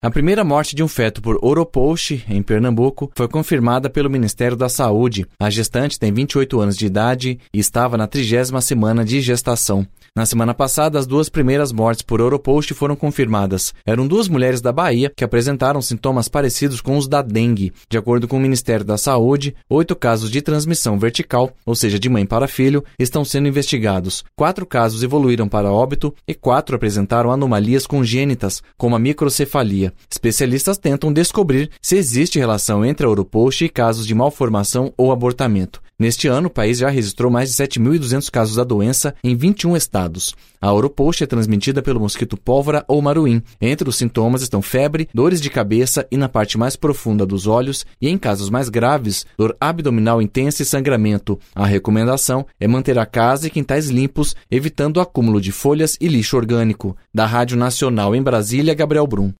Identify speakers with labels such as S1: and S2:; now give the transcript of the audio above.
S1: A primeira morte de um feto por Oropost, em Pernambuco, foi confirmada pelo Ministério da Saúde. A gestante tem 28 anos de idade e estava na 30ª semana de gestação. Na semana passada, as 2 primeiras mortes por Oropost foram confirmadas. Eram 2 mulheres da Bahia que apresentaram sintomas parecidos com os da dengue. De acordo com o Ministério da Saúde, 8 casos de transmissão vertical, ou seja, de mãe para filho, estão sendo investigados. 4 casos evoluíram para óbito e 4 apresentaram anomalias congênitas, como a microcefalia. Especialistas tentam descobrir se existe relação entre a Oropost e casos de malformação ou abortamento. Neste ano, o país já registrou mais de 7.200 casos da doença em 21 estados. A Oropost é transmitida pelo mosquito pólvora ou maruim. Entre os sintomas estão febre, dores de cabeça e na parte mais profunda dos olhos e, em casos mais graves, dor abdominal intensa e sangramento. A recomendação é manter a casa e quintais limpos, evitando o acúmulo de folhas e lixo orgânico. Da Rádio Nacional em Brasília, Gabriel Brum.